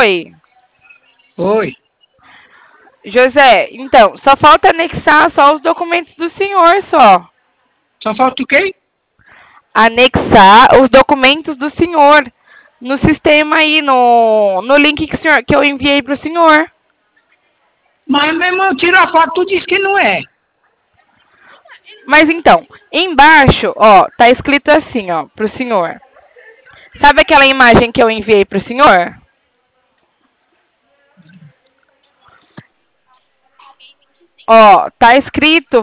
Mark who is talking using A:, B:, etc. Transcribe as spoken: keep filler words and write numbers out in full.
A: foi?
B: Foi.
A: José, então, só falta anexar só os documentos do senhor, só.
B: Só falta o quê?
A: Anexar os documentos do senhor no sistema aí, no, no link que, o senhor, que eu enviei para o senhor.
B: Mas, meu irmão, tirou a foto, tu disse que não é.
A: Mas então, embaixo, ó, tá escrito assim, ó, pro senhor. Sabe aquela imagem que eu enviei pro senhor? Ó, tá escrito